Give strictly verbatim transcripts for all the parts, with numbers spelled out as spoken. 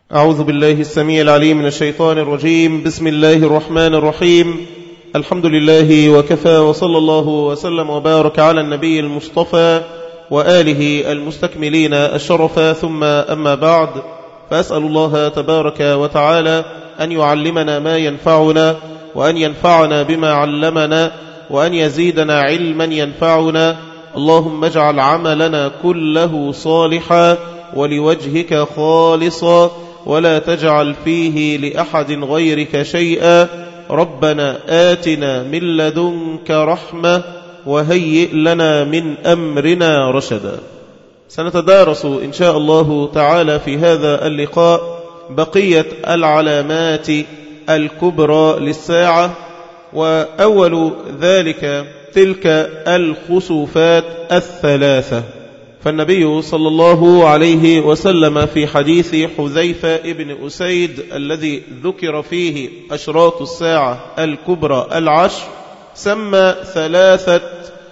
أعوذ بالله السميع العليم من الشيطان الرجيم. بسم الله الرحمن الرحيم. الحمد لله وكفى، وصلى الله وسلم وبارك على النبي المصطفى وآله المستكملين الشرفا، ثم أما بعد، فأسأل الله تبارك وتعالى أن يعلمنا ما ينفعنا، وأن ينفعنا بما علمنا، وأن يزيدنا علما ينفعنا. اللهم اجعل عملنا كله صالحا ولوجهك خالصا، ولا تجعل فيه لأحد غيرك شيئا. ربنا آتنا من لدنك رحمة وهيئ لنا من أمرنا رشدا. سنتدارس إن شاء الله تعالى في هذا اللقاء بقية العلامات الكبرى للساعة، وأول ذلك تلك الخسوفات الثلاثة. فالنبي صلى الله عليه وسلم في حديث حذيفة ابن أسيد الذي ذكر فيه أشراط الساعة الكبرى العشر سمى ثلاثة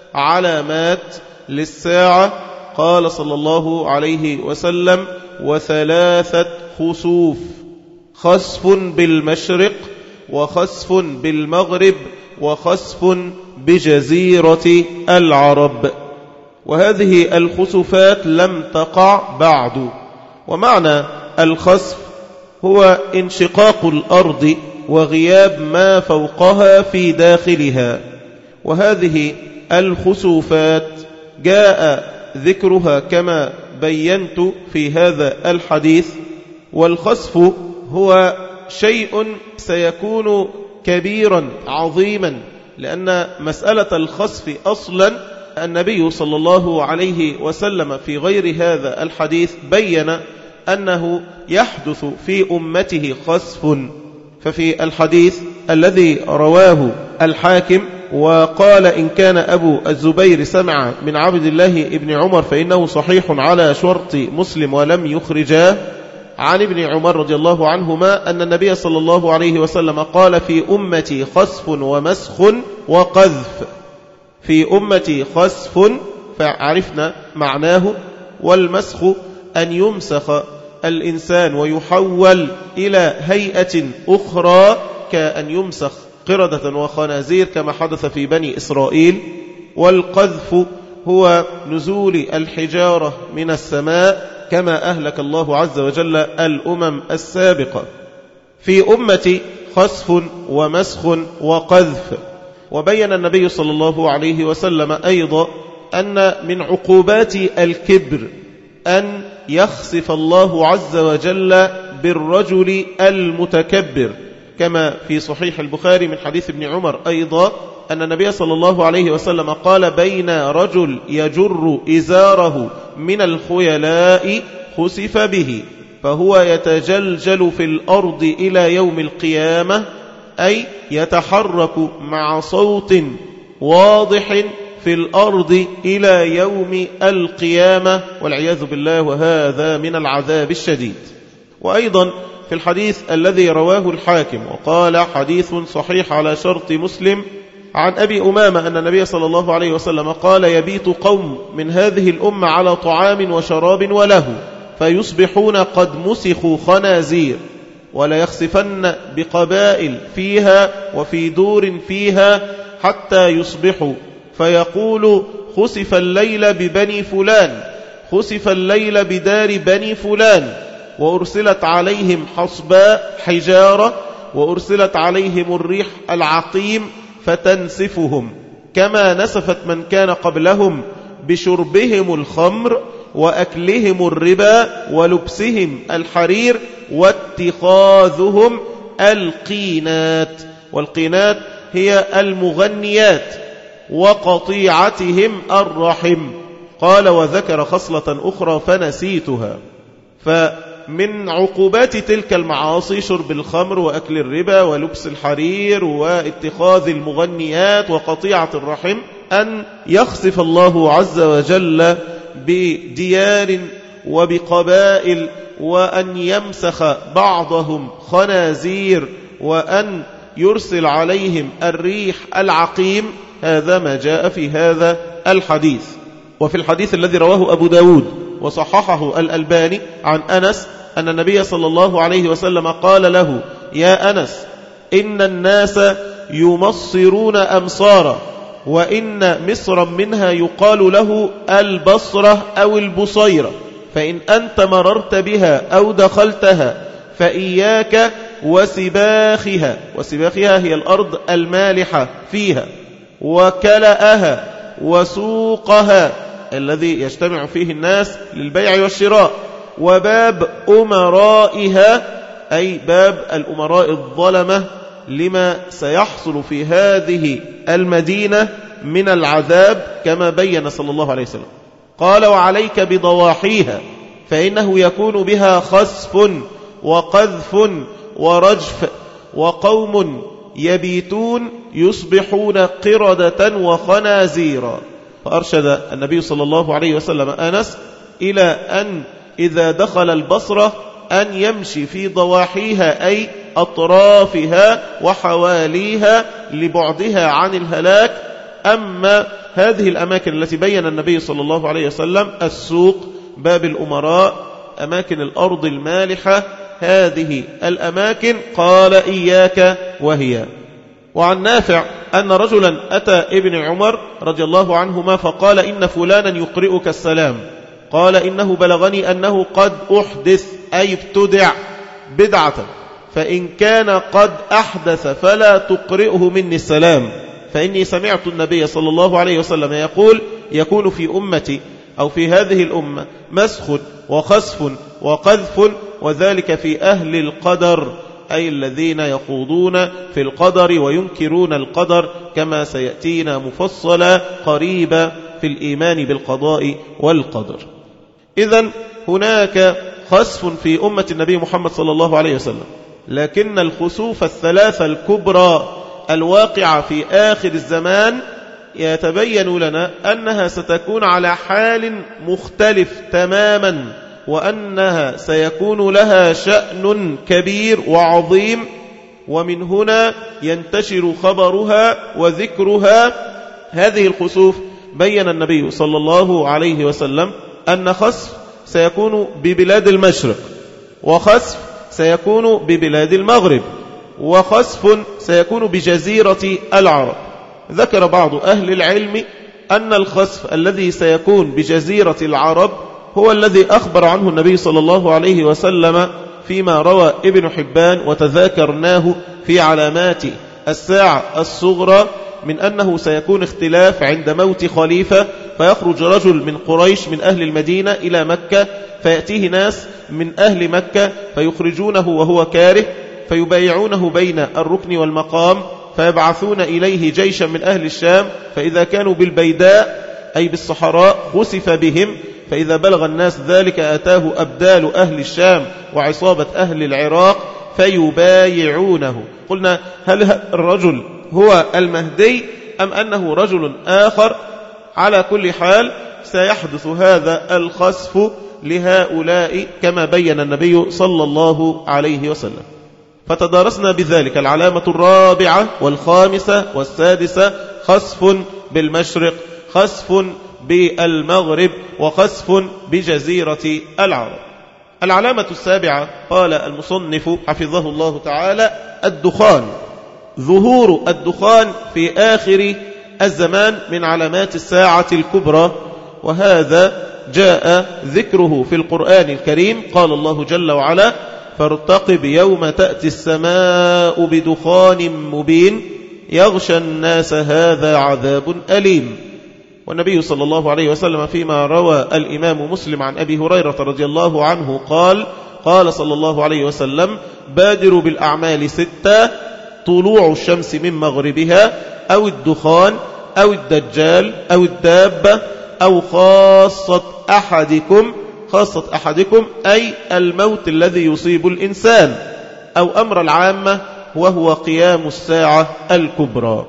علامات للساعة، قال صلى الله عليه وسلم: وثلاثة خسوف، خسف بالمشرق، وخسف بالمغرب، وخسف بجزيرة العرب. وهذه الخسوفات لم تقع بعد. ومعنى الخسف هو انشقاق الأرض وغياب ما فوقها في داخلها. وهذه الخسوفات جاء ذكرها كما بينت في هذا الحديث. والخسف هو شيء سيكون كبيرا عظيما، لأن مسألة الخسف أصلا النبي صلى الله عليه وسلم في غير هذا الحديث بيّن أنه يحدث في أمته خسف. ففي الحديث الذي رواه الحاكم وقال: إن كان أبو الزبير سمع من عبد الله ابن عمر فإنه صحيح على شرط مسلم ولم يخرجاه، عن ابن عمر رضي الله عنهما أن النبي صلى الله عليه وسلم قال: في أمتي خسف ومسخ وقذف. في أمتي خسف، فعرفنا معناه. والمسخ أن يمسخ الإنسان ويحول إلى هيئة أخرى، كأن يمسخ قردة وخنازير كما حدث في بني إسرائيل. والقذف هو نزول الحجارة من السماء كما أهلك الله عز وجل الأمم السابقة. في أمتي خسف ومسخ وقذف. وبين النبي صلى الله عليه وسلم أيضا أن من عقوبات الكبر أن يخسف الله عز وجل بالرجل المتكبر، كما في صحيح البخاري من حديث ابن عمر أيضا أن النبي صلى الله عليه وسلم قال: بين رجل يجر إزاره من الخيلاء خسف به، فهو يتجلجل في الأرض إلى يوم القيامة، أي يتحرك مع صوت واضح في الأرض إلى يوم القيامة والعياذ بالله، وهذا من العذاب الشديد. وأيضا في الحديث الذي رواه الحاكم وقال: حديث صحيح على شرط مسلم، عن أبي أمامة أن النبي صلى الله عليه وسلم قال: يبيت قوم من هذه الأمة على طعام وشراب وله، فيصبحون قد مسخوا خنازير، ولا يخسفن بقبائل فيها وفي دور فيها حتى يصبحوا، فيقول: خسف الليل ببني فلان، خسف الليل بدار بني فلان، وأرسلت عليهم حصباء حجارة، وأرسلت عليهم الريح العقيم فتنسفهم، كما نسفت من كان قبلهم بشربهم الخمر وأكلهم الربا ولبسهم الحرير واتخاذهم القينات. والقينات هي المغنيات، وقطيعتهم الرحم. قال: وذكر خصلة أخرى فنسيتها. فمن عقوبات تلك المعاصي شرب الخمر وأكل الربا ولبس الحرير واتخاذ المغنيات وقطيعة الرحم أن يخسف الله عز وجل بديار وبقبائل، وأن يمسخ بعضهم خنازير، وأن يرسل عليهم الريح العقيم. هذا ما جاء في هذا الحديث. وفي الحديث الذي رواه أبو داود وصححه الألباني عن أنس أن النبي صلى الله عليه وسلم قال له: يا أنس، إن الناس يمصرون أمصارا، وإن مصرا منها يقال له البصرة أو البصيرة، فإن أنت مررت بها أو دخلتها فإياك وسباخها. وسباخها هي الأرض المالحة فيها، وكلأها، وسوقها الذي يجتمع فيه الناس للبيع والشراء، وباب أمرائها، أي باب الأمراء الظلمة، لما سيحصل في هذه المدينة من العذاب كما بين صلى الله عليه وسلم. قال: وعليك بضواحيها، فإنه يكون بها خسف وقذف ورجف، وقوم يبيتون يصبحون قردة وخنازيرا. فأرشد النبي صلى الله عليه وسلم أنس إلى أن إذا دخل البصرة أن يمشي في ضواحيها، أي أطرافها وحواليها لبعدها عن الهلاك. أما هذه الأماكن التي بين النبي صلى الله عليه وسلم: السوق، باب الأمراء، أماكن الأرض المالحة، هذه الأماكن قال: إياك وهي. وعن نافع أن رجلا أتى ابن عمر رضي الله عنهما فقال: إن فلانا يقرئك السلام. قال: إنه بلغني أنه قد أحدث، أي ابتدع بدعة، فإن كان قد أحدث فلا تقرئه مني السلام، فإني سمعت النبي صلى الله عليه وسلم يقول: يكون في أمتي أو في هذه الأمة مسخ وخسف وقذف، وذلك في أهل القدر، أي الذين يخوضون في القدر وينكرون القدر، كما سيأتينا مفصلا قريبا في الإيمان بالقضاء والقدر. إذن هناك خسف في أمة النبي محمد صلى الله عليه وسلم، لكن الخسوف الثلاثة الكبرى الواقعة في آخر الزمان يتبين لنا أنها ستكون على حال مختلف تماما، وأنها سيكون لها شأن كبير وعظيم، ومن هنا ينتشر خبرها وذكرها. هذه الخسوف بين النبي صلى الله عليه وسلم أن خسف سيكون ببلاد المشرق، وخسف سيكون ببلاد المغرب، وخسف سيكون بجزيرة العرب. ذكر بعض أهل العلم أن الخسف الذي سيكون بجزيرة العرب هو الذي أخبر عنه النبي صلى الله عليه وسلم فيما روى ابن حبان وتذاكرناه في علامات الساعة الصغرى، من أنه سيكون اختلاف عند موت خليفة، فيخرج رجل من قريش من أهل المدينة إلى مكة، فيأتيه ناس من أهل مكة فيخرجونه وهو كاره، فيبايعونه بين الركن والمقام، فيبعثون إليه جيشا من أهل الشام، فإذا كانوا بالبيداء أي بالصحراء خسف بهم، فإذا بلغ الناس ذلك أتاه أبدال أهل الشام وعصابة أهل العراق فيبايعونه. قلنا: هل الرجل هو المهدي أم أنه رجل آخر؟ على كل حال سيحدث هذا الخسف لهؤلاء كما بين النبي صلى الله عليه وسلم. فتدارسنا بذلك العلامة الرابعة والخامسة والسادسة: خسف بالمشرق، خسف بالمغرب، وخسف بجزيرة العرب. العلامة السابعة قال المصنف حفظه الله تعالى: الدخان. ظهور الدخان في آخر الزمان من علامات الساعة الكبرى، وهذا جاء ذكره في القرآن الكريم. قال الله جل وعلا: فارتقب يوم تأتي السماء بدخان مبين يغشى الناس هذا عذاب أليم. والنبي صلى الله عليه وسلم فيما روى الإمام مسلم عن أبي هريرة رضي الله عنه قال: قال صلى الله عليه وسلم: بادروا بالأعمال ستة: طلوع الشمس من مغربها، أو الدخان، أو الدجال، أو الدابة، أو خاصة أحدكم. خاصة أحدكم أي الموت الذي يصيب الإنسان، أو أمر العامة وهو قيام الساعة الكبرى.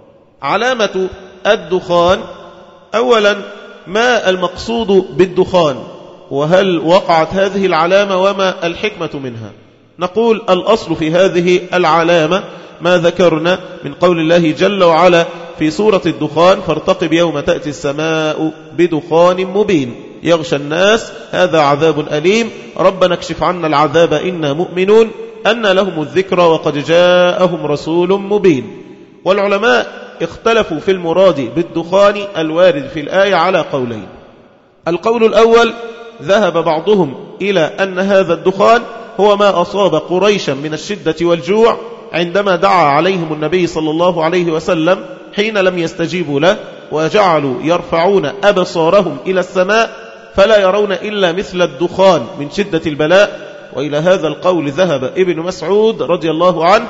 علامة الدخان: أولا، ما المقصود بالدخان؟ وهل وقعت هذه العلامة وما الحكمة منها؟ نقول: الأصل في هذه العلامة ما ذكرنا من قول الله جل وعلا في سورة الدخان: فارتقب يوم تأتي السماء بدخان مبين. يغشى الناس، هذا عذاب أليم، ربنا اكشف عنا العذاب إنا مؤمنون، أن لهم الذكرى وقد جاءهم رسول مبين. والعلماء اختلفوا في المراد بالدخان الوارد في الآية على قولين. القول الأول ذهب بعضهم إلى أن هذا الدخان هو ما أصاب قريشا من الشدة والجوع عندما دعا عليهم النبي صلى الله عليه وسلم حين لم يستجيبوا له، وجعلوا يرفعون أبصارهم إلى السماء فلا يرون إلا مثل الدخان من شدة البلاء. وإلى هذا القول ذهب ابن مسعود رضي الله عنه،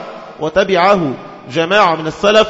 وتبعه جماعة من السلف،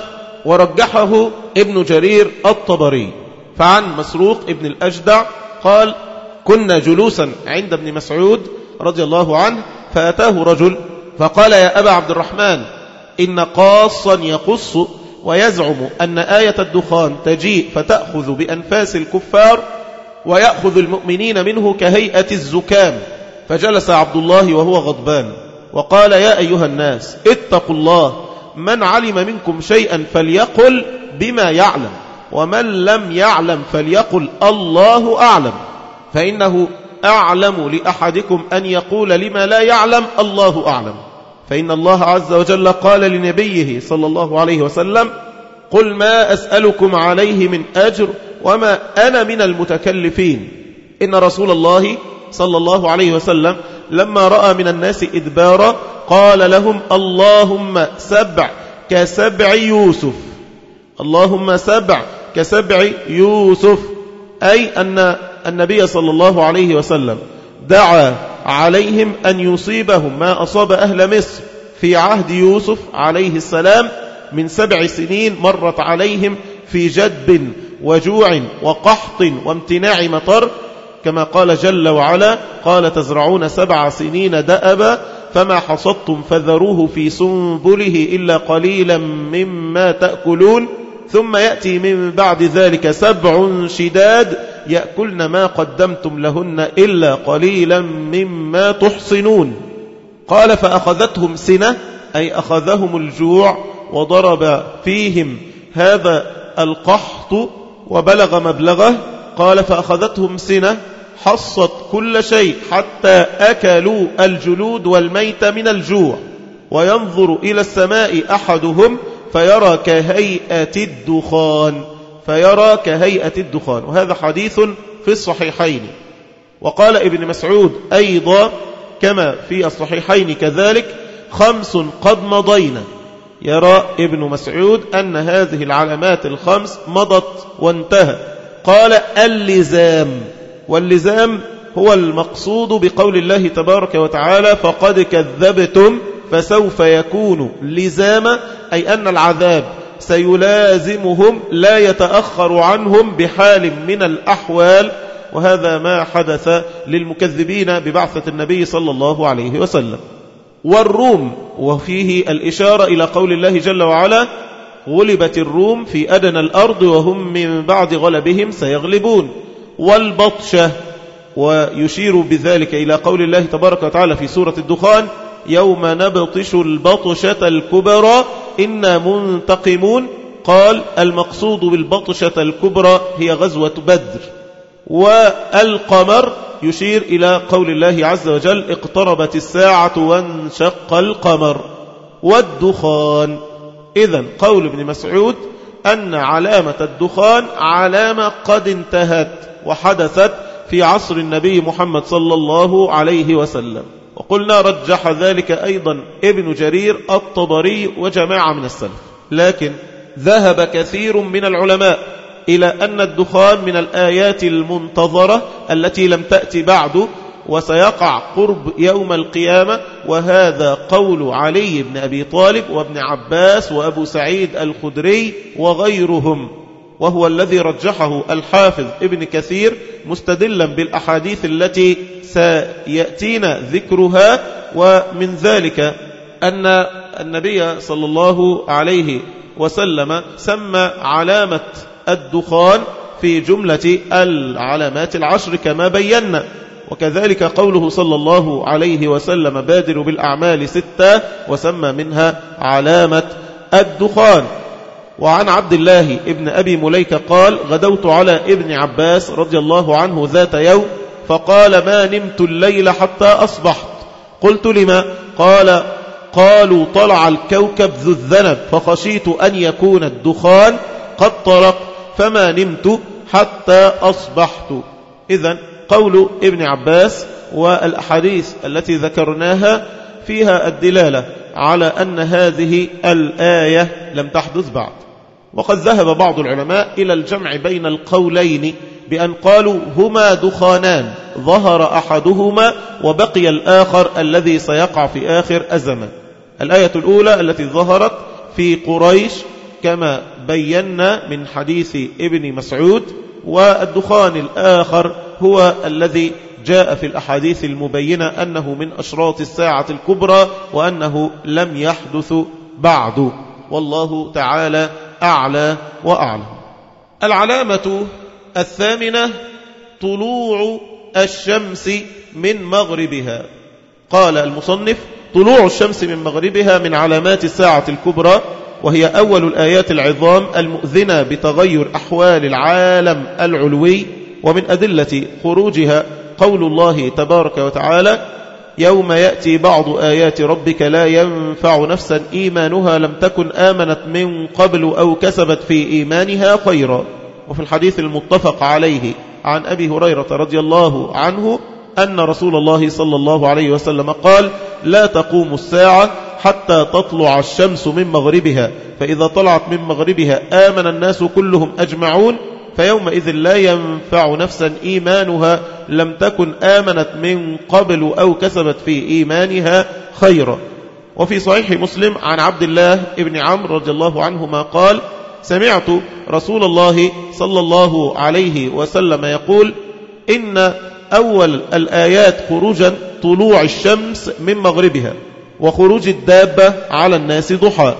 ورجحه ابن جرير الطبري. فعن مسروق ابن الأجدع قال: كنا جلوسا عند ابن مسعود رضي الله عنه، فأتاه رجل فقال: يا أبا عبد الرحمن، إن قاصا يقص ويزعم أن آية الدخان تجيء فتأخذ بأنفاس الكفار ويأخذ المؤمنين منه كهيئة الزكام. فجلس عبد الله وهو غضبان وقال: يا أيها الناس اتقوا الله، من علم منكم شيئا فليقل بما يعلم، ومن لم يعلم فليقل الله أعلم، فإنه أعلم لأحدكم أن يقول لما لا يعلم الله أعلم، فإن الله عز وجل قال لنبيه صلى الله عليه وسلم: قل ما أسألكم عليه من أجر وما أنا من المتكلفين. إن رسول الله صلى الله عليه وسلم لما رأى من الناس إدبارا قال لهم: اللهم سبع كسبع يوسف، اللهم سبع كسبع يوسف، أي أن النبي صلى الله عليه وسلم دعا عليهم أن يصيبهم ما أصاب أهل مصر في عهد يوسف عليه السلام من سبع سنين مرت عليهم في جدب وجوع وقحط وامتناع مطر، كما قال جل وعلا: قال تزرعون سبع سنين دأبا فما حصدتم فذروه في سنبله إلا قليلا مما تأكلون، ثم يأتي من بعد ذلك سبع شداد يأكلن ما قدمتم لهن إلا قليلا مما تحصنون. قال: فأخذتهم سنة، أي أخذهم الجوع وضرب فيهم هذا القحط وبلغ مبلغه. قال: فأخذتهم سنة حصت كل شيء حتى أكلوا الجلود والميت من الجوع، وينظر إلى السماء أحدهم فيرى كهيئة الدخان، فيرى كهيئة الدخان. وهذا حديث في الصحيحين. وقال ابن مسعود أيضا كما في الصحيحين كذلك: خمس قد مضينا. يرى ابن مسعود أن هذه العلامات الخمس مضت وانتهى. قال: اللزام، واللزام هو المقصود بقول الله تبارك وتعالى: فقد كذبتم فسوف يكون لزاما، أي أن العذاب سيلازمهم لا يتأخر عنهم بحال من الأحوال. وهذا ما حدث للمكذبين ببعثة النبي صلى الله عليه وسلم. والروم، وفيه الإشارة إلى قول الله جل وعلا: غلبت الروم في أدنى الأرض وهم من بعد غلبهم سيغلبون. والبطشة، ويشير بذلك إلى قول الله تبارك وتعالى في سورة الدخان: يوم نبطش البطشة الكبرى إنا منتقمون. قال: المقصود بالبطشة الكبرى هي غزوة بدر. والقمر يشير إلى قول الله عز وجل: اقتربت الساعة وانشق القمر. والدخان، إذن قول ابن مسعود أن علامة الدخان علامة قد انتهت وحدثت في عصر النبي محمد صلى الله عليه وسلم. وقلنا رجح ذلك أيضا ابن جرير الطبري وجماعة من السلف. لكن ذهب كثير من العلماء إلى أن الدخان من الآيات المنتظرة التي لم تأتي بعد وسيقع قرب يوم القيامة. وهذا قول علي بن أبي طالب وابن عباس وأبو سعيد الخدري وغيرهم، وهو الذي رجحه الحافظ ابن كثير مستدلا بالأحاديث التي سيأتينا ذكرها. ومن ذلك أن النبي صلى الله عليه وسلم سمى علامة الدخان في جملة العلامات العشر كما بينا، وكذلك قوله صلى الله عليه وسلم: بادر بالأعمال ستة، وسمى منها علامة الدخان. وعن عبد الله ابن أبي مليكة قال غدوت على ابن عباس رضي الله عنه ذات يوم فقال ما نمت الليل حتى أصبحت. قلت لما؟ قال قالوا طلع الكوكب ذو الذنب فخشيت أن يكون الدخان قد طرق فما نمت حتى أصبحت. إذن قول ابن عباس والأحاديث التي ذكرناها فيها الدلالة على أن هذه الآية لم تحدث بعد. وقد ذهب بعض العلماء إلى الجمع بين القولين بأن قالوا هما دخانان ظهر أحدهما وبقي الآخر الذي سيقع في آخر الزمن. الآية الأولى التي ظهرت في قريش كما بينا من حديث ابن مسعود، والدخان الآخر هو الذي جاء في الأحاديث المبينة أنه من أشراط الساعة الكبرى وأنه لم يحدث بعد، والله تعالى أعلى وأعلم. العلامة الثامنة طلوع الشمس من مغربها. قال المصنف طلوع الشمس من مغربها من علامات الساعة الكبرى، وهي أول الآيات العظام المؤذنة بتغير أحوال العالم العلوي. ومن أدلة خروجها قول الله تبارك وتعالى يوم يأتي بعض آيات ربك لا ينفع نفسا إيمانها لم تكن آمنت من قبل أو كسبت في إيمانها خيرا. وفي الحديث المتفق عليه عن أبي هريرة رضي الله عنه أن رسول الله صلى الله عليه وسلم قال لا تقوم الساعة حتى تطلع الشمس من مغربها، فإذا طلعت من مغربها آمن الناس كلهم أجمعون، فيومئذ لا ينفع نفسا إيمانها لم تكن آمنت من قبل أو كسبت في إيمانها خيرا. وفي صحيح مسلم عن عبد الله ابن عمرو رضي الله عنهما قال سمعت رسول الله صلى الله عليه وسلم يقول إن أول الآيات خروجا طلوع الشمس من مغربها وخروج الدابة على الناس ضحى،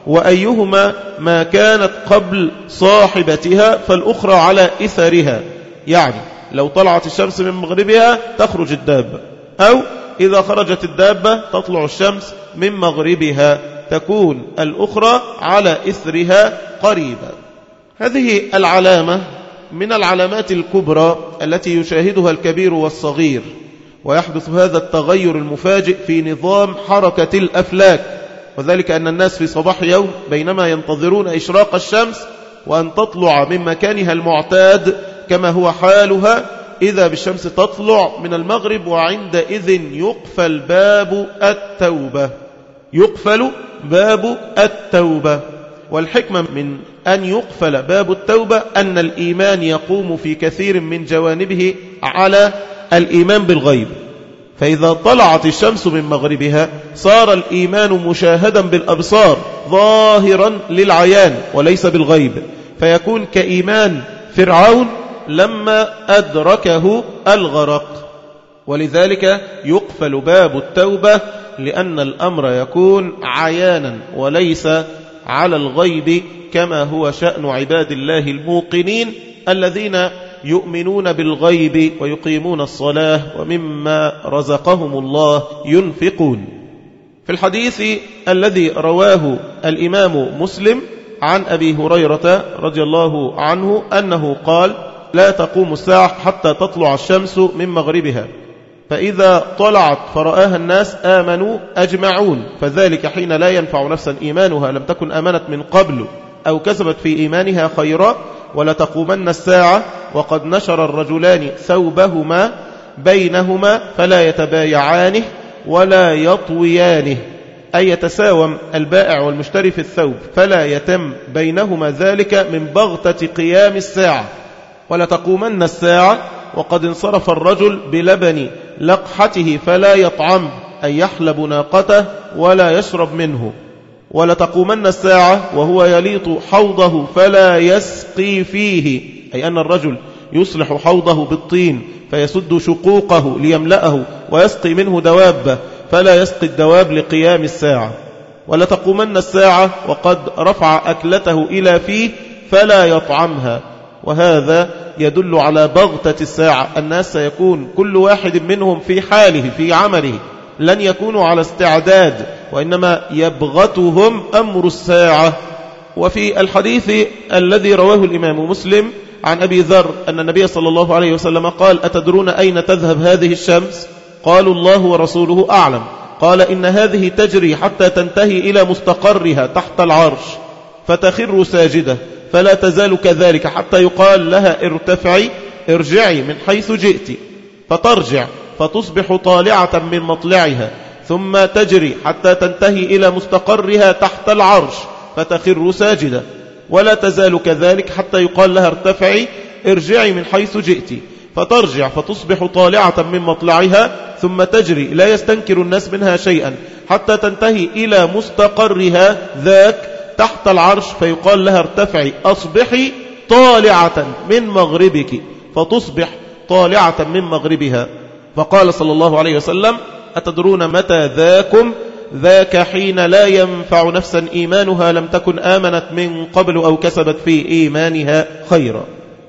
وأيهما ما كانت قبل صاحبتها فالأخرى على إثرها، يعني لو طلعت الشمس من مغربها تخرج الدابة، أو إذا خرجت الدابة تطلع الشمس من مغربها تكون الأخرى على إثرها قريبا. هذه العلامة من العلامات الكبرى التي يشاهدها الكبير والصغير، ويحدث هذا التغير المفاجئ في نظام حركة الأفلاك، وذلك أن الناس في صباح يوم بينما ينتظرون إشراق الشمس وأن تطلع من مكانها المعتاد كما هو حالها، إذا بالشمس تطلع من المغرب، وعندئذ يقفل باب التوبة يقفل باب التوبة. والحكمة من أن يقفل باب التوبة أن الإيمان يقوم في كثير من جوانبه على الإيمان بالغيب، فإذا طلعت الشمس من مغربها صار الإيمان مشاهدا بالأبصار ظاهرا للعيان وليس بالغيب، فيكون كإيمان فرعون لما أدركه الغرق. ولذلك يقفل باب التوبة لأن الأمر يكون عيانا وليس على الغيب كما هو شأن عباد الله الموقنين الذين يؤمنون بالغيب ويقيمون الصلاة ومما رزقهم الله ينفقون. في الحديث الذي رواه الإمام مسلم عن أبي هريرة رضي الله عنه أنه قال لا تقوم الساعة حتى تطلع الشمس من مغربها، فإذا طلعت فرآها الناس آمنوا أجمعون، فذلك حين لا ينفع نفسا إيمانها لم تكن آمنت من قبل أو كسبت في إيمانها خيرا. ولتقومن الساعة وقد نشر الرجلان ثوبهما بينهما فلا يتبايعانه ولا يطويانه، أي يتساوم البائع والمشتري في الثوب، فلا يتم بينهما ذلك من بغتة قيام الساعة. ولتقومن الساعة وقد انصرف الرجل بلبن لقحته فلا يطعم، أي يحلب ناقته ولا يشرب منه. ولتقومن الساعة وهو يليط حوضه فلا يسقي فيه، أي أن الرجل يصلح حوضه بالطين فيسد شقوقه ليملأه ويسقي منه دوابه فلا يسقي الدواب لقيام الساعة. ولتقومن الساعة وقد رفع أكلته إلى فيه فلا يطعمها، وهذا يدل على بغتة الساعة. الناس سيكون كل واحد منهم في حاله في عمله، لن يكونوا على استعداد، وإنما يبغتهم أمر الساعة وفي الحديث الذي رواه الإمام مسلم عن أبي ذر أن النبي صلى الله عليه وسلم قال: أتدرون أين تذهب هذه الشمس؟ قالوا: الله ورسوله أعلم. قال: إن هذه تجري حتى تنتهي إلى مستقرها تحت العرش فتخر ساجدة، فلا تزال كذلك حتى يقال لها: ارتفعي، ارجعي من حيث جئت، فترجع فتصبح طالعة من مطلعها، ثم تجري حتى تنتهي إلى مستقرها تحت العرش فتخر ساجدة، ولا تزال كذلك حتى يقال لها: ارتفعي، ارجعي من حيث جئت، فترجع فتصبح طالعة من مطلعها، ثم تجري لا يستنكر الناس منها شيئا حتى تنتهي إلى مستقرها ذاك تحت العرش، فيقال لها: ارتفعي، أصبحي طالعة من مغربك، فتصبح طالعة من مغربها. فقال صلى الله عليه وسلم: أتدرون متى ذاكم؟ ذاك حين لا ينفع نفسا إيمانها لم تكن آمنت من قبل أو كسبت في إيمانها خيرا.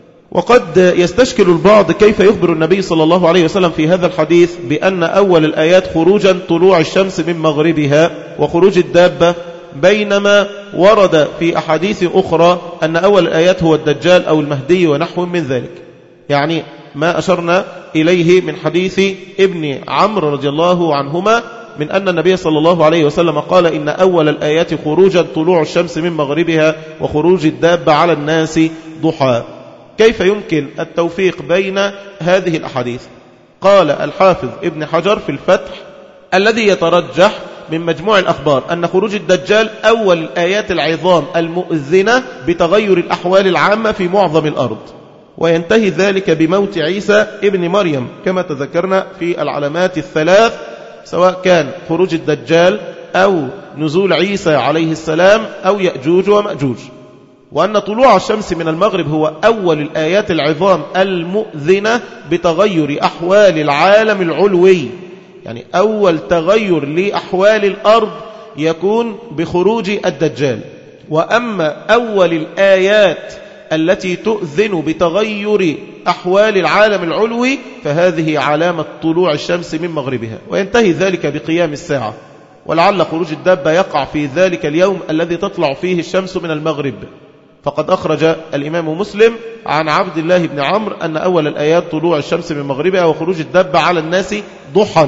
وقد يستشكل البعض كيف يخبر النبي صلى الله عليه وسلم في هذا الحديث بأن أول الآيات خروجا طلوع الشمس من مغربها وخروج الدابة، بينما ورد في أحاديث أخرى أن أول الآيات هو الدجال أو المهدي ونحو من ذلك. يعني ما أشرنا إليه من حديث ابن عمرو رضي الله عنهما من أن النبي صلى الله عليه وسلم قال: إن أول الآيات خروجا طلوع الشمس من مغربها وخروج الدابة على الناس ضحى. كيف يمكن التوفيق بين هذه الأحاديث؟ قال الحافظ ابن حجر في الفتح: الذي يترجح من مجموع الأخبار أن خروج الدجال أول الآيات العظام المؤذنة بتغير الأحوال العامة في معظم الأرض، وينتهي ذلك بموت عيسى ابن مريم كما تذكرنا في العلامات الثلاث، سواء كان خروج الدجال أو نزول عيسى عليه السلام أو يأجوج ومأجوج. وأن طلوع الشمس من المغرب هو أول الآيات العظام المؤذنة بتغير أحوال العالم العلوي، يعني أول تغير لأحوال الأرض يكون بخروج الدجال. وأما أول الآيات التي تؤذن بتغير أحوال العالم العلوي فهذه علامة طلوع الشمس من مغربها، وينتهي ذلك بقيام الساعة. ولعل خروج الدابة يقع في ذلك اليوم الذي تطلع فيه الشمس من المغرب. فقد أخرج الإمام مسلم عن عبد الله بن عمرو أن أول الآيات طلوع الشمس من مغربها وخروج الدابة على الناس ضحى،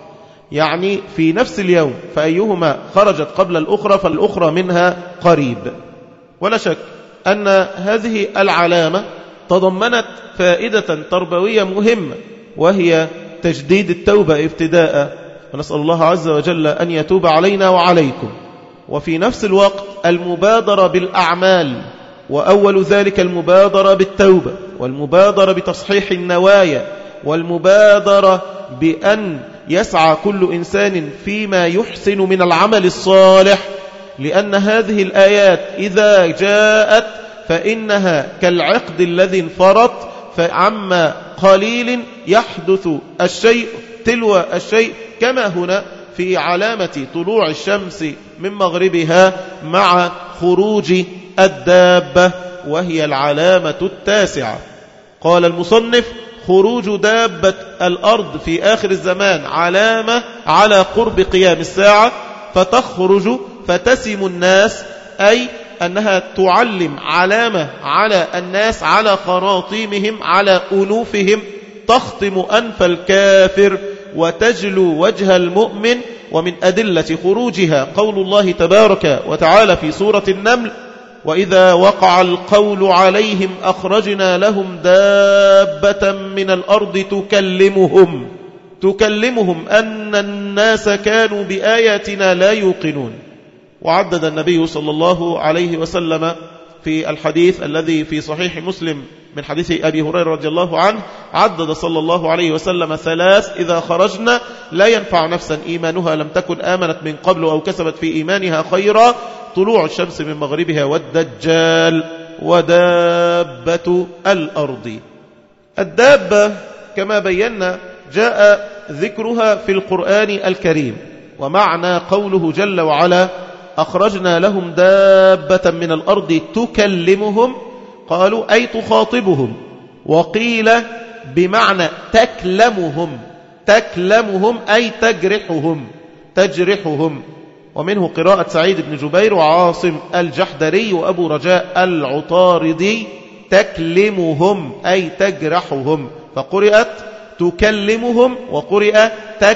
يعني في نفس اليوم، فأيهما خرجت قبل الأخرى فالأخرى منها قريب. ولا شك أن هذه العلامة تضمنت فائدة تربوية مهمة، وهي تجديد التوبة ابتداء، ونسأل الله عز وجل أن يتوب علينا وعليكم. وفي نفس الوقت المبادرة بالأعمال، وأول ذلك المبادرة بالتوبة، والمبادرة بتصحيح النوايا، والمبادرة بأن يسعى كل إنسان فيما يحسن من العمل الصالح، لأن هذه الآيات إذا جاءت فإنها كالعقد الذي انفرط، فعما قليل يحدث الشيء تلو الشيء، كما هنا في علامة طلوع الشمس من مغربها مع خروج الدابة، وهي العلامة التاسعة. قال المصنف: خروج دابة الأرض في آخر الزمان علامة على قرب قيام الساعة، فتخرج فتسم الناس، أي أنها تعلم علامة على الناس، على خراطيمهم، على أنوفهم، تخطم أنف الكافر وتجلو وجه المؤمن. ومن أدلة خروجها قول الله تبارك وتعالى في سورة النمل: وإذا وقع القول عليهم أخرجنا لهم دابة من الأرض تكلمهم تكلمهم أن الناس كانوا بآياتنا لا يوقنون. وعدد النبي صلى الله عليه وسلم في الحديث الذي في صحيح مسلم من حديث أبي هريرة رضي الله عنه، عدد صلى الله عليه وسلم ثلاث إذا خرجنا لا ينفع نفسا إيمانها لم تكن آمنت من قبل أو كسبت في إيمانها خيرا: طلوع الشمس من مغربها، والدجال، ودابة الأرض. الدابة كما بينا جاء ذكرها في القرآن الكريم، ومعنى قوله جل وعلا: أخرجنا لهم دابة من الأرض تكلمهم، قالوا أي تخاطبهم، وقيل بمعنى تكلمهم تكلمهم أي تجرحهم تجرحهم ومنه قراءة سعيد بن جبير وعاصم الجحدري وأبو رجاء العطاردي تكلمهم أي تجرحهم، فقرأت تكلمهم وقرأ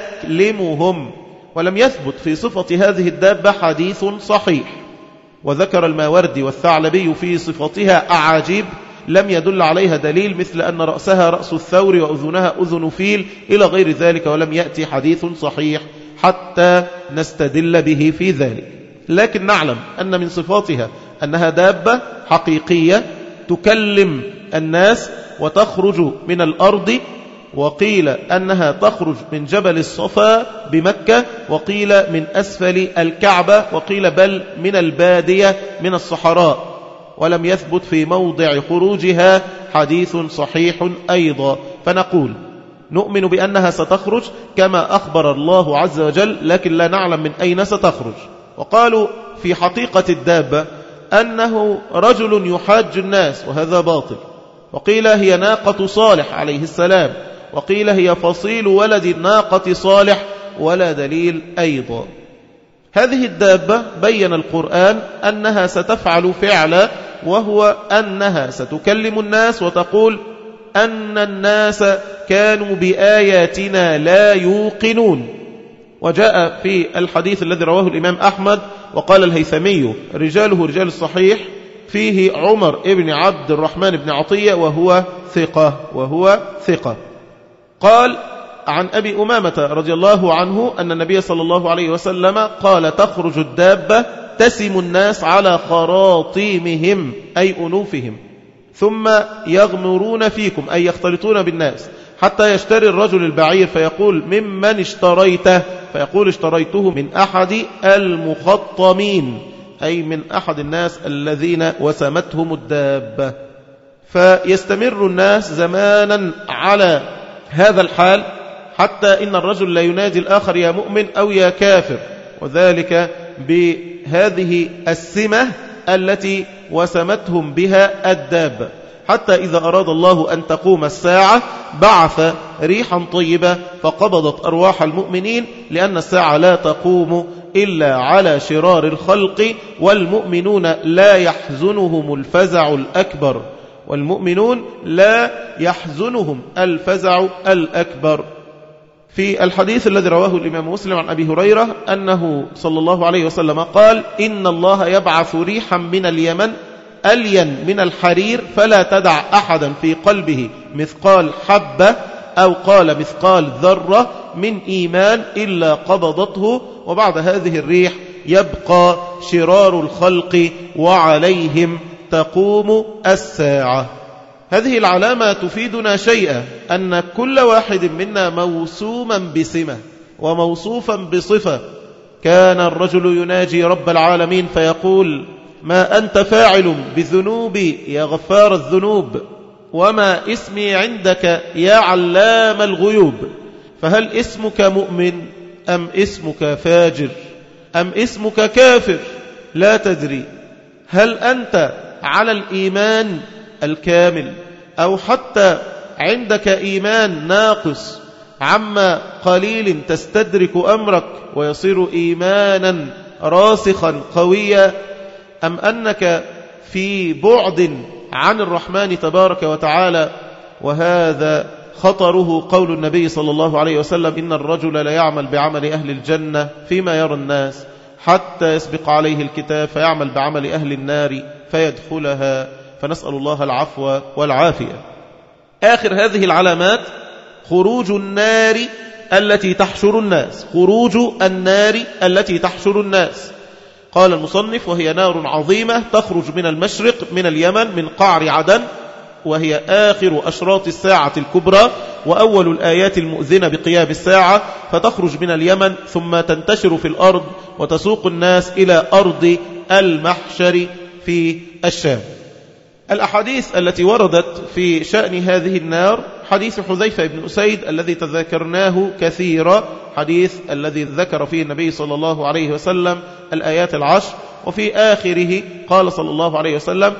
تكلمهم. ولم يثبت في صفة هذه الدابة حديث صحيح. وذكر الماوردي والثعلبي في صفتها أعاجيب لم يدل عليها دليل، مثل أن رأسها رأس الثور وأذنها أذن فيل إلى غير ذلك، ولم يأتي حديث صحيح حتى نستدل به في ذلك. لكن نعلم أن من صفاتها أنها دابة حقيقية تكلم الناس وتخرج من الأرض، وقيل أنها تخرج من جبل الصفا بمكة، وقيل من أسفل الكعبة، وقيل بل من البادية من الصحراء. ولم يثبت في موضع خروجها حديث صحيح أيضا. فنقول نؤمن بأنها ستخرج كما أخبر الله عز وجل، لكن لا نعلم من أين ستخرج. وقالوا في حقيقة الدابة أنه رجل يحاج الناس، وهذا باطل. وقيل هي ناقة صالح عليه السلام، وقيل هي فصيل ولد الناقة صالح، ولا دليل أيضا. هذه الدابة بين القرآن أنها ستفعل فعلا، وهو أنها ستكلم الناس وتقول أن الناس كانوا بآياتنا لا يوقنون. وجاء في الحديث الذي رواه الإمام أحمد وقال الهيثمي رجاله رجال الصحيح فيه عمر ابن عبد الرحمن بن عطية وهو ثقة وهو ثقة. قال عن أبي أمامة رضي الله عنه أن النبي صلى الله عليه وسلم قال تخرج الدابة تسم الناس على خراطيمهم أي أنوفهم، ثم يغمرون فيكم أي يختلطون بالناس، حتى يشتري الرجل البعير فيقول ممن اشتريته، فيقول اشتريته من أحد المخطمين أي من أحد الناس الذين وسمتهم الدابة. فيستمر الناس زمانا على هذا الحال، حتى إن الرجل لا ينادي الآخر يا مؤمن أو يا كافر، وذلك بهذه السمة التي وسمتهم بها الدابة. حتى إذا أراد الله أن تقوم الساعة بعث ريحا طيبة فقبضت أرواح المؤمنين، لأن الساعة لا تقوم إلا على شرار الخلق، والمؤمنون لا يحزنهم الفزع الأكبر، والمؤمنون لا يحزنهم الفزع الأكبر. في الحديث الذي رواه الإمام مسلم عن أبي هريرة أنه صلى الله عليه وسلم قال إن الله يبعث ريحا من اليمن ألين من الحرير، فلا تدع أحدا في قلبه مثقال حبة أو قال مثقال ذرة من إيمان إلا قبضته، وبعد هذه الريح يبقى شرار الخلق وعليهم تقوم الساعة. هذه العلامة تفيدنا شيئا، أن كل واحد منا موسوما بسمة وموصوفا بصفة. كان الرجل يناجي رب العالمين فيقول ما أنت فاعل بذنوبي يا غفار الذنوب، وما اسمي عندك يا علام الغيوب. فهل اسمك مؤمن أم اسمك فاجر أم اسمك كافر؟ لا تدري. هل أنت على الإيمان الكامل أو حتى عندك إيمان ناقص عما قليل تستدرك أمرك ويصير إيمانا راسخا قويا، أم أنك في بعد عن الرحمن تبارك وتعالى؟ وهذا خطره قول النبي صلى الله عليه وسلم إن الرجل لا يعمل بعمل أهل الجنة فيما يرى الناس حتى يسبق عليه الكتاب فيعمل بعمل أهل النار فيدخلها، فنسأل الله العفو والعافية. آخر هذه العلامات خروج النار التي تحشر الناس، خروج النار التي تحشر الناس. قال المصنف وهي نار عظيمة تخرج من المشرق من اليمن من قعر عدن، وهي آخر أشراط الساعة الكبرى وأول الآيات المؤذنة بقيام الساعة، فتخرج من اليمن ثم تنتشر في الأرض وتسوق الناس إلى أرض المحشر في الشام. الأحاديث التي وردت في شأن هذه النار حديث حذيفة بن أسيد الذي تذكرناه كثيرا، حديث الذي ذكر فيه النبي صلى الله عليه وسلم الآيات العشر، وفي آخره قال صلى الله عليه وسلم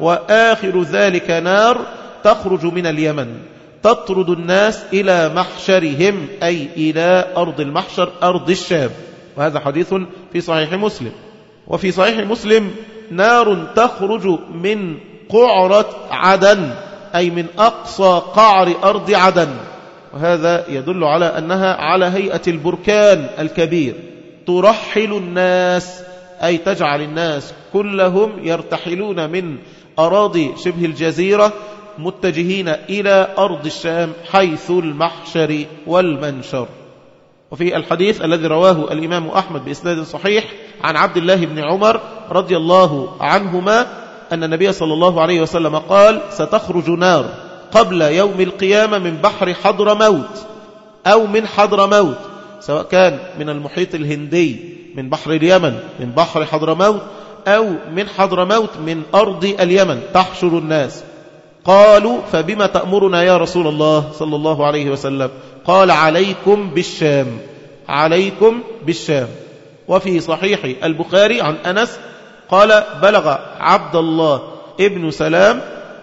وآخر ذلك نار تخرج من اليمن تطرد الناس إلى محشرهم أي إلى أرض المحشر أرض الشام. وهذا حديث في صحيح مسلم. وفي صحيح مسلم نار تخرج من قعرة عدن، أي من أقصى قعر أرض عدن، وهذا يدل على أنها على هيئة البركان الكبير، ترحل الناس، أي تجعل الناس كلهم يرتحلون من أراضي شبه الجزيرة متجهين إلى أرض الشام حيث المحشر والمنشر. وفي الحديث الذي رواه الإمام أحمد بإسناد صحيح عن عبد الله بن عمر رضي الله عنهما أن النبي صلى الله عليه وسلم قال: ستخرج نار قبل يوم القيامة من بحر حضرموت أو من حضرموت، سواء كان من المحيط الهندي من بحر اليمن من بحر حضرموت أو من حضرموت من أرض اليمن، تحشر الناس. قالوا: فبما تأمرنا يا رسول الله صلى الله عليه وسلم؟ قال: عليكم بالشام، عليكم بالشام. وفي صحيح البخاري عن أنس قال: بلغ عبد الله ابن سلام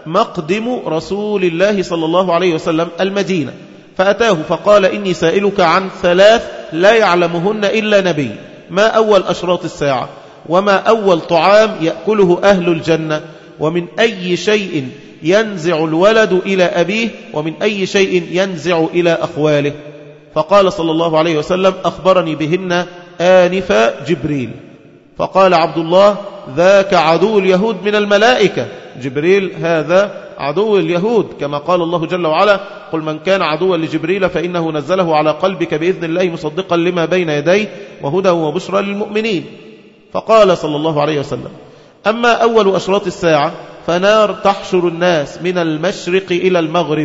مقدم رسول الله صلى الله عليه وسلم المدينة، فأتاه فقال: إني سائلك عن ثلاث لا يعلمهن إلا نبي، ما أول أشراط الساعة، وما أول طعام يأكله أهل الجنة، ومن أي شيء ينزع الولد إلى أبيه، ومن أي شيء ينزع إلى أخواله. فقال صلى الله عليه وسلم: أخبرني بهن آنف جبريل. فقال عبد الله: ذاك عدو اليهود من الملائكة. جبريل هذا عدو اليهود، كما قال الله جل وعلا: قل من كان عدوا لجبريل فإنه نزله على قلبك بإذن الله مصدقا لما بين يديه وهدى وبشرى للمؤمنين. فقال صلى الله عليه وسلم: أما أول أشراط الساعة فنار تحشر الناس من المشرق إلى المغرب،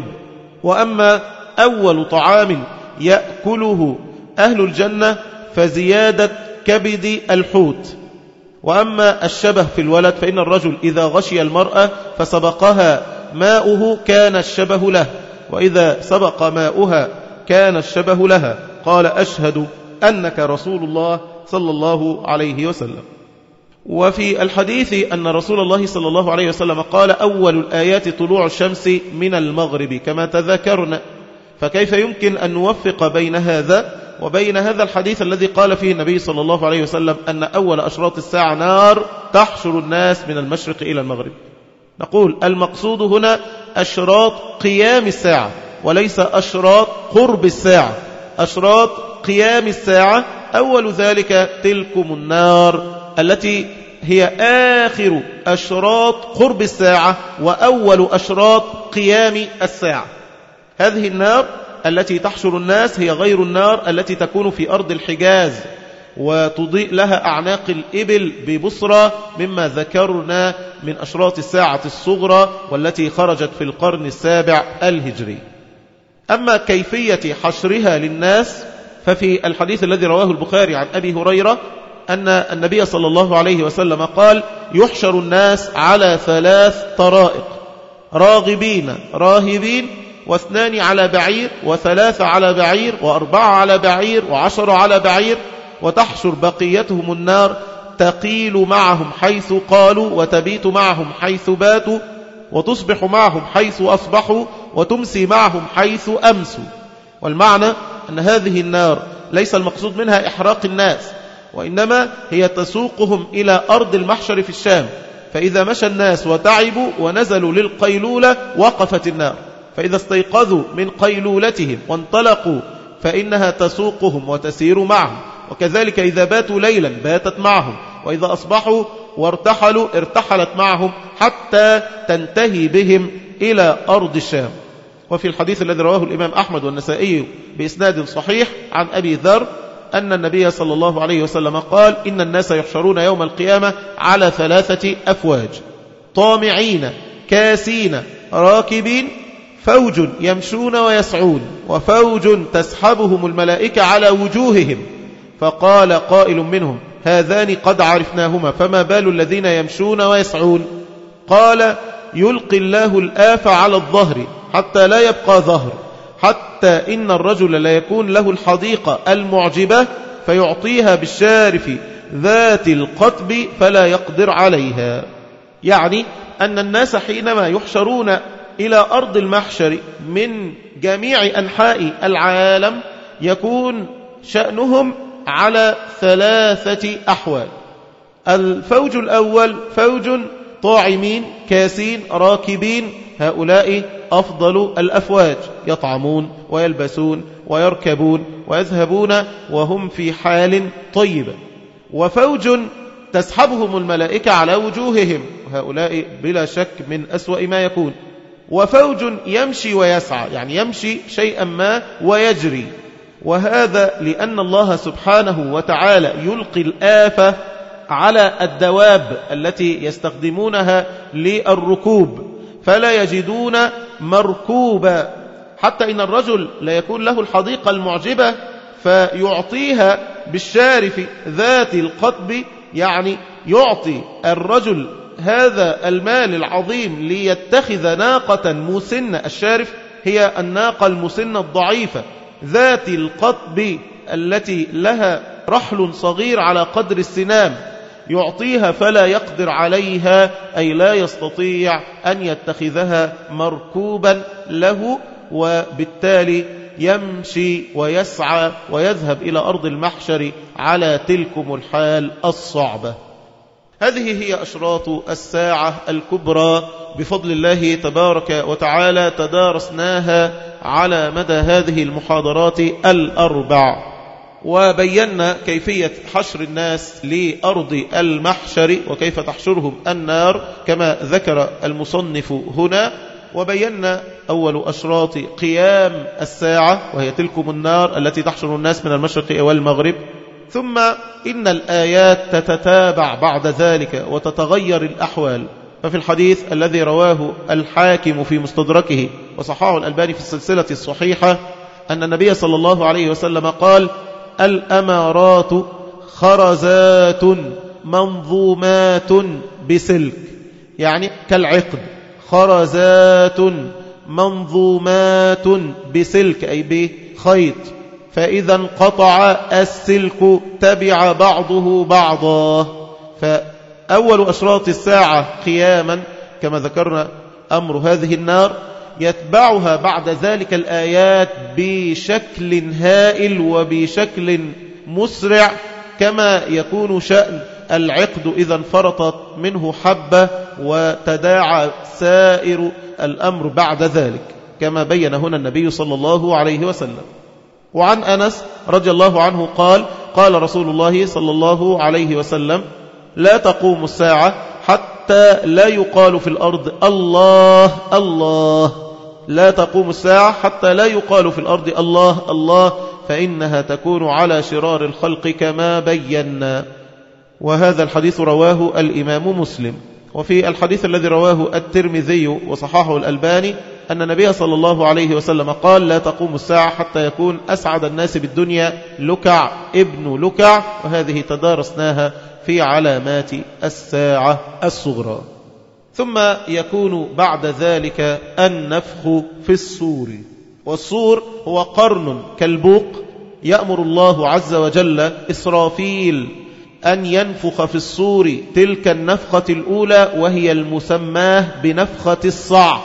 وأما أول طعام يأكله أهل الجنة فزيادة كبد الحوت، وأما الشبه في الولد فإن الرجل إذا غشي المرأة فسبقها ماؤه كان الشبه له، وإذا سبق ماؤها كان الشبه لها. قال: أشهد أنك رسول الله صلى الله عليه وسلم. وفي الحديث أن رسول الله صلى الله عليه وسلم قال: أول الآيات طلوع الشمس من المغرب، كما تذكرنا. فكيف يمكن أن نوفق بين هذا وبين هذا الحديث الذي قال فيه النبي صلى الله عليه وسلم أن أول أشراط الساعة نار تحشر الناس من المشرق إلى المغرب؟ نقول: المقصود هنا أشراط قيام الساعة، وليس أشراط قرب الساعة. أشراط قيام الساعة أول ذلك تلكم النار التي هي آخر أشراط قرب الساعة وأول أشراط قيام الساعة. هذه النار التي تحشر الناس هي غير النار التي تكون في أرض الحجاز وتضيء لها أعناق الإبل ببصرة، مما ذكرنا من أشراط الساعة الصغرى والتي خرجت في القرن السابع الهجري. أما كيفية حشرها للناس ففي الحديث الذي رواه البخاري عن أبي هريرة أن النبي صلى الله عليه وسلم قال: يحشر الناس على ثلاث طرائق: راغبين راهبين، واثنان على بعير، وثلاثة على بعير، وأربعة على بعير، وعشر على بعير، وتحشر بقيتهم النار تقيل معهم حيث قالوا، وتبيت معهم حيث باتوا، وتصبح معهم حيث أصبحوا، وتمسي معهم حيث أمسوا. والمعنى أن هذه النار ليس المقصود منها إحراق الناس، وإنما هي تسوقهم إلى أرض المحشر في الشام، فإذا مشى الناس وتعبوا ونزلوا للقيلولة وقفت النار، فإذا استيقظوا من قيلولتهم وانطلقوا فإنها تسوقهم وتسير معهم، وكذلك إذا باتوا ليلا باتت معهم، وإذا أصبحوا وارتحلوا ارتحلت معهم حتى تنتهي بهم إلى أرض الشام. وفي الحديث الذي رواه الإمام أحمد والنسائي بإسناد صحيح عن أبي ذر أن النبي صلى الله عليه وسلم قال: إن الناس يحشرون يوم القيامة على ثلاثة أفواج: طامعين، كاسين، راكبين، فوج يمشون ويسعون، وفوج تسحبهم الملائكة على وجوههم. فقال قائل منهم: هذان قد عرفناهما، فما بال الذين يمشون ويسعون؟ قال: يلقي الله الآف على الظهر حتى لا يبقى ظهر، حتى إن الرجل لا يكون له الحديقة المعجبة فيعطيها بالشارف ذات القطب فلا يقدر عليها. يعني أن الناس حينما يحشرون إلى أرض المحشر من جميع أنحاء العالم يكون شأنهم على ثلاثة أحوال. الفوج الأول فوج طاعمين كاسين راكبين، هؤلاء أفضل الأفواج، يطعمون ويلبسون ويركبون ويذهبون وهم في حال طيبة. وفوج تسحبهم الملائكة على وجوههم، هؤلاء بلا شك من أسوأ ما يكون. وفوج يمشي ويسعى، يعني يمشي شيئا ما ويجري، وهذا لأن الله سبحانه وتعالى يلقي الآفة على الدواب التي يستخدمونها للركوب، فلا يجدون مركوبا، حتى إن الرجل لا يكون له الحديقة المعجبة فيعطيها بالشارف ذات القطب، يعني يعطي الرجل هذا المال العظيم ليتخذ ناقة مسنة. الشارف هي الناقة المسنة الضعيفة ذات القطب التي لها رحل صغير على قدر السنام، يعطيها فلا يقدر عليها، أي لا يستطيع أن يتخذها مركوبا له، وبالتالي يمشي ويسعى ويذهب إلى أرض المحشر على تلكم الحال الصعبة. هذه هي أشراط الساعة الكبرى بفضل الله تبارك وتعالى، تدارسناها على مدى هذه المحاضرات الأربع، وبينا كيفية حشر الناس لأرض المحشر وكيف تحشرهم النار كما ذكر المصنف هنا. وبينا أول أشراط قيام الساعة وهي تلكم النار التي تحشر الناس من المشرق والمغرب. ثم إن الآيات تتتابع بعد ذلك وتتغير الأحوال. ففي الحديث الذي رواه الحاكم في مستدركه وصححه الألباني في السلسلة الصحيحة أن النبي صلى الله عليه وسلم قال: الأمارات خرزات منظومات بسلك، يعني كالعقد، خرزات منظومات بسلك أي بخيط، فإذا انقطع السلك تبع بعضه بعضا. فأول أشراط الساعة قياما كما ذكرنا أمر هذه النار، يتبعها بعد ذلك الآيات بشكل هائل وبشكل مسرع، كما يكون شأن العقد إذا انفرطت منه حبة وتداعى سائر الأمر بعد ذلك، كما بين هنا النبي صلى الله عليه وسلم. وعن أنس رضي الله عنه قال: قال رسول الله صلى الله عليه وسلم: لا تقوم الساعة حتى لا يقال في الأرض الله الله. لا تقوم الساعة حتى لا يقال في الأرض الله الله، فإنها تكون على شرار الخلق كما بينا. وهذا الحديث رواه الإمام مسلم. وفي الحديث الذي رواه الترمذي وصححه الألباني أن النبي صلى الله عليه وسلم قال: لا تقوم الساعة حتى يكون أسعد الناس بالدنيا لكع ابن لكع. وهذه تدارسناها في علامات الساعة الصغرى. ثم يكون بعد ذلك النفخ في الصور. والصور هو قرن كالبوق، يأمر الله عز وجل إسرافيل أن ينفخ في الصور تلك النفخة الأولى، وهي المسماه بنفخة الصعق،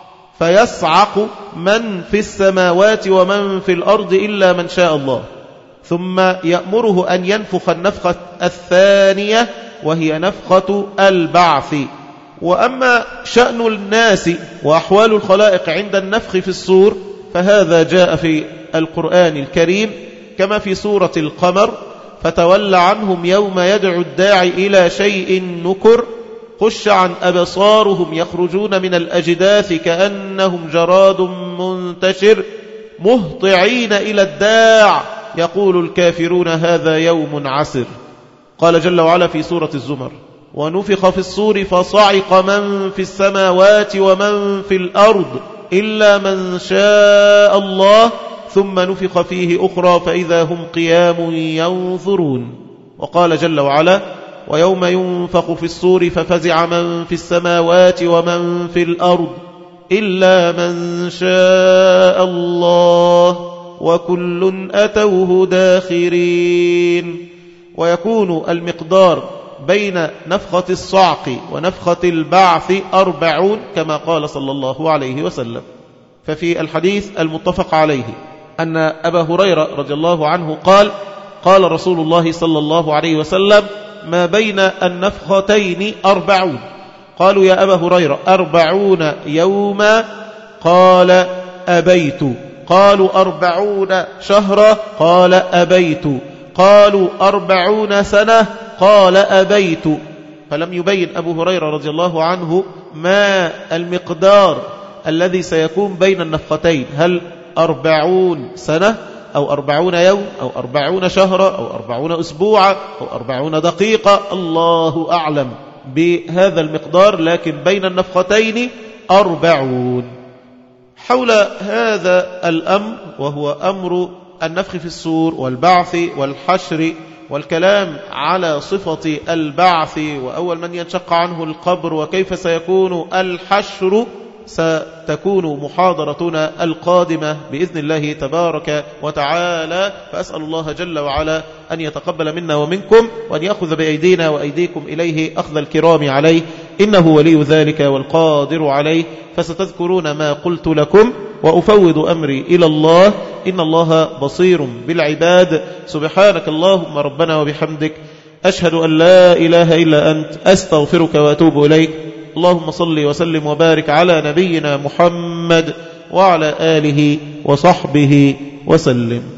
فيصعق من في السماوات ومن في الأرض إلا من شاء الله. ثم يأمره أن ينفخ النفخة الثانية وهي نفخة البعث. وأما شأن الناس وأحوال الخلائق عند النفخ في الصور فهذا جاء في القرآن الكريم كما في سورة القمر: فتول عنهم يوم يدعو الداعي إلى شيء نكر خش عن أبصارهم يخرجون من الأجداث كأنهم جراد منتشر مهطعين إلى الداع يقول الكافرون هذا يوم عسر. قال جل وعلا في سورة الزمر: ونفخ في الصور فصعق من في السماوات ومن في الأرض إلا من شاء الله ثم نفخ فيه أخرى فإذا هم قيام ينظرون. وقال جل وعلا: ويوم ينفخ في الصور ففزع من في السماوات ومن في الأرض إلا من شاء الله وكل أتوه داخرين. ويكون المقدار بين نفخة الصعق ونفخة البعث أربعون كما قال صلى الله عليه وسلم. ففي الحديث المتفق عليه أن أبا هريرة رضي الله عنه قال: قال رسول الله صلى الله عليه وسلم ما بين النفختين أربعون. قالوا يا أبا هريرة أربعون يوما؟ قال أبيت. قالوا أربعون شهرا؟ قال أبيت. قالوا أربعون سنة؟ قال أبيت. فلم يبين أبو هريرة رضي الله عنه ما المقدار الذي سيكون بين النفختين، هل أربعون سنة أو أربعون يوم أو أربعون شهرا أو أربعون أسبوعا أو أربعون دقيقة، الله أعلم بهذا المقدار، لكن بين النفختين أربعون. حول هذا الأمر وهو أمر النفخ في الصور والبعث والحشر والكلام على صفة البعث وأول من ينشق عنه القبر وكيف سيكون الحشر، ستكون محاضرتنا القادمة بإذن الله تبارك وتعالى. فأسأل الله جل وعلا أن يتقبل منا ومنكم وأن يأخذ بأيدينا وأيديكم إليه أخذ الكرام عليه، إنه ولي ذلك والقادر عليه. فستذكرون ما قلت لكم وأفوض أمري إلى الله، إن الله بصير بالعباد. سبحانك اللهم ربنا وبحمدك، أشهد أن لا إله إلا أنت، أستغفرك وأتوب إليك. اللهم صل وسلم وبارك على نبينا محمد وعلى آله وصحبه وسلم.